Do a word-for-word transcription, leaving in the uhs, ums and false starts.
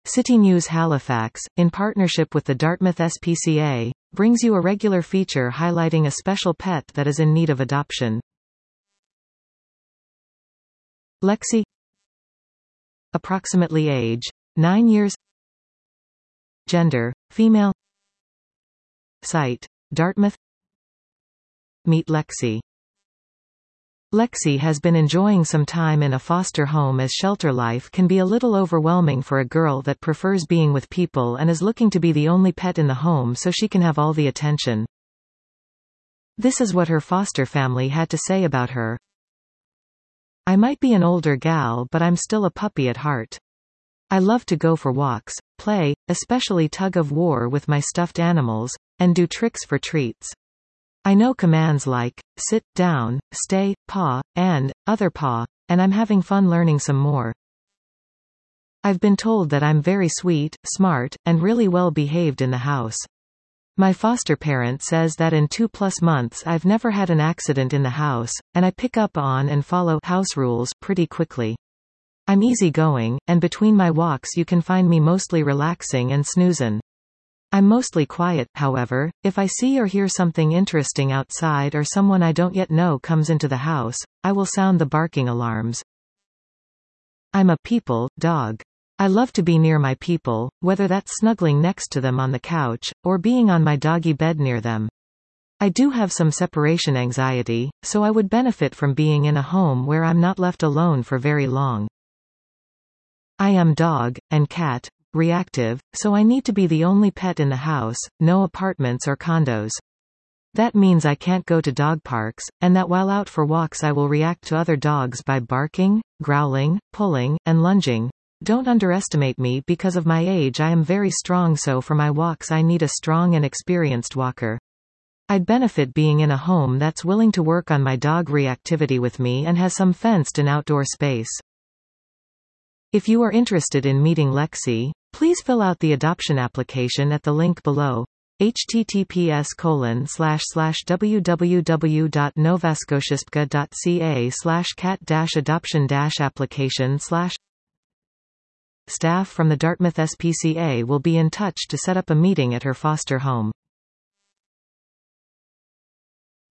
City News Halifax, in partnership with the Dartmouth S P C A, brings you a regular feature highlighting a special pet that is in need of adoption. Lexi. Approximately age, nine years. Gender, female. Site, Dartmouth. Meet Lexi. Lexi has been enjoying some time in a foster home, as shelter life can be a little overwhelming for a girl that prefers being with people and is looking to be the only pet in the home so she can have all the attention. This is what her foster family had to say about her. I might be an older gal, but I'm still a puppy at heart. I love to go for walks, play, especially tug of war with my stuffed animals, and do tricks for treats. I know commands like, sit, down, stay, paw, and, other paw, and I'm having fun learning some more. I've been told that I'm very sweet, smart, and really well behaved in the house. My foster parent says that in two plus months I've never had an accident in the house, and I pick up on and follow house rules pretty quickly. I'm easygoing, and between my walks you can find me mostly relaxing and snoozin'. I'm mostly quiet, however. If I see or hear something interesting outside or someone I don't yet know comes into the house, I will sound the barking alarms. I'm a people dog. I love to be near my people, whether that's snuggling next to them on the couch, or being on my doggy bed near them. I do have some separation anxiety, so I would benefit from being in a home where I'm not left alone for very long. I am dog, and cat, reactive, so I need to be the only pet in the house, no apartments or condos. That means I can't go to dog parks, and that while out for walks I will react to other dogs by barking, growling, pulling, and lunging. Don't underestimate me because of my age. I am very strong, so for my walks I need a strong and experienced walker. I'd benefit being in a home that's willing to work on my dog reactivity with me and has some fenced and outdoor space. If you are interested in meeting Lexi, please fill out the adoption application at the link below, https colon slash slash www.novascotiaspca.ca slash cat dash adoption dash application slash. Staff from the Dartmouth S P C A will be in touch to set up a meeting at her foster home.